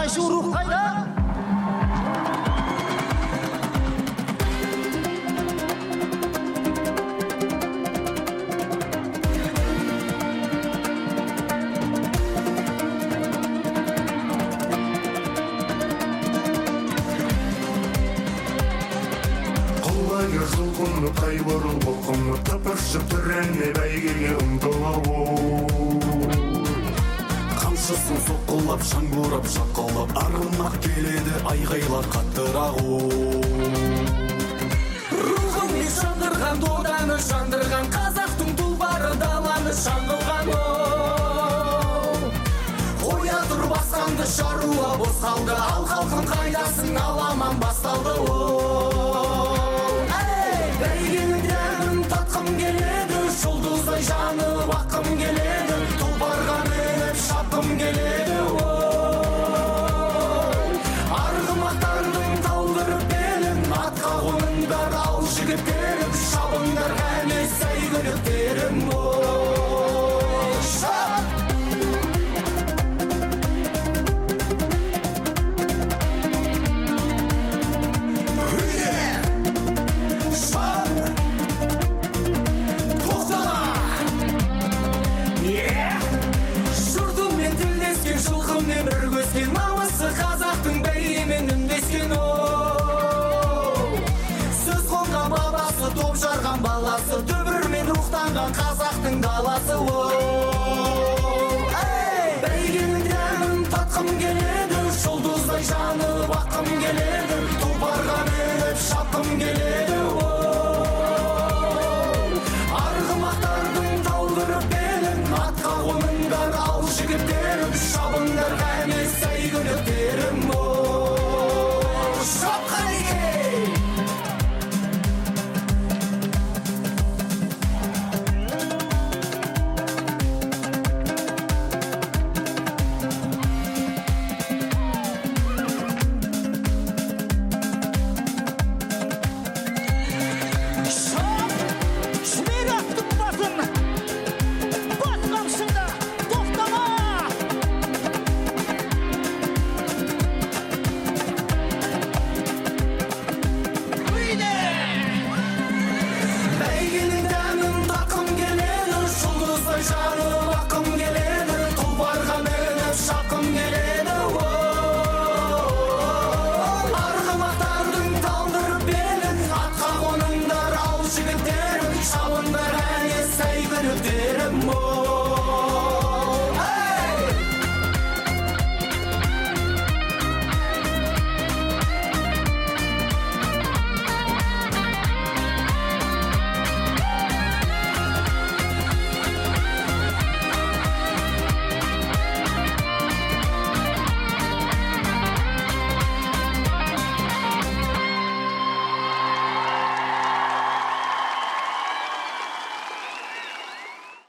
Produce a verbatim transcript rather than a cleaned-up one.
айшу рух қайда? Құлайыр жылқымны қайбырыл бұлқымны тыпыршып түрәне бәйгеге ұмтылау. Қамшысын соққылап, шаңбұрап, шаққылап, арғымақ келеді айғайлар қаттырағу. Рухыммен жандырған, доданы жандырған, қазақтың тұлбары даланы шаңғылған. Қоя тұр басқанды шаруа бос қалды, ал халқын қайдасын аламан басталды. Бәйгенің дәмін татқым келеді, жұлдыздай жанып аққым келеді, тұлпарға мініп шапқым келеді. Арғымақтардың талдырып белін, атқа қоныңдар ал жігіттерім, шабыңдар әне сәйгүліктерім. Намысы қазақтың бәйгемен үндескен. Сөз қонған бабасы, топ жарған баласы, дүбірмен рухтанған қазақтың даласы. Бәйгенің дәмін татқым келеді, жұлдыздай жанып аққым келеді, тұлпарға мініп шапқым келеді.